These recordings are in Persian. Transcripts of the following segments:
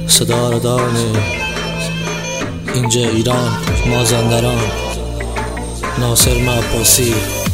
صداردان اینجا ایران، مازندران، ناصر عباسی.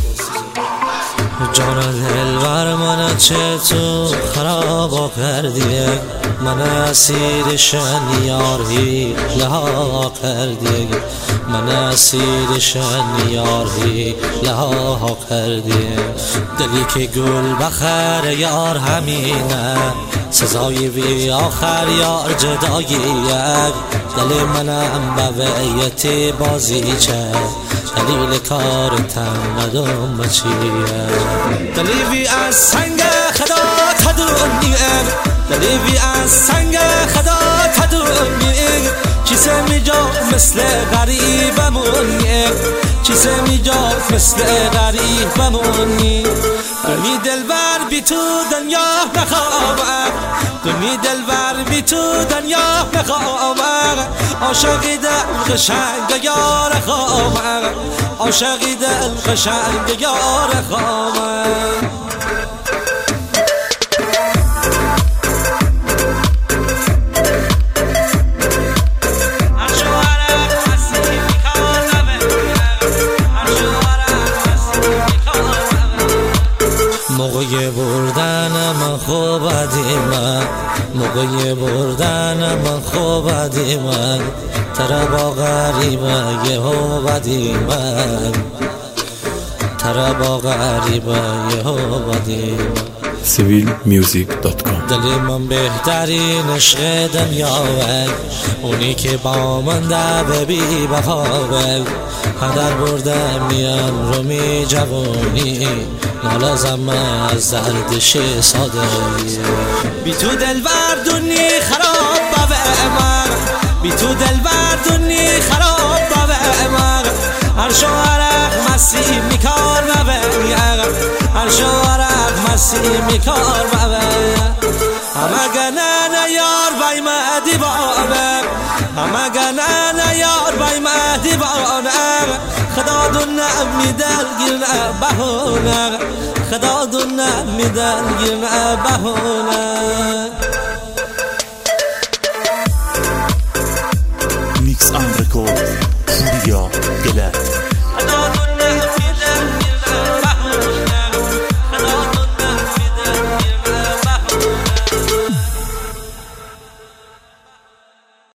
جان دلبر من چه تو خرابا کردی، من اسیر شنیاری لها کردی، من اسیر شنیاری لها کردی. دلی که گل بخر یار همینه، سزای وی آخر یار جداییه. دل منم به ویتی بازی چه، دلیل کار تنگدم بچیه. دلی وی از سنگ خدا تدونیه، دلی وی از سنگ خدا تدونیه. چیزه میجا مثل غریبمونیه، چیزه میجا مثل غریبمونی. دنی دلبر بی تو دنیا نخوابم، دنی دلبر بی تو دنیا نخوابم. عاشقی دل قشنگ یار خوامم، عاشقی دل قشنگ یار خوامم. موقع بردن من خوب من، موقع بردن من خوب من. ترا با غریبه یه هو بدی من، ترا با غریبه یه هو بدی من. civilmusic.com. دلی من بهترین عشق دنیاوه، اونی که با من ده بی وفاوه. هدر بردم میان رو می جوانی، نالازم از دردش ساده. بی تو دلبر دنی خراب به من، بی تو دلبر دنی خراب به من. هر شوهرک مسیح میکار مبین، هر شوهرک مسیح میکار مبین. همه گنن یار بای مهدی بانه، همه گنن یار بای مهدی بانه. خدا دونه میدل گیرنه بهونه، خدا دونه میدل گیرنه بهونه.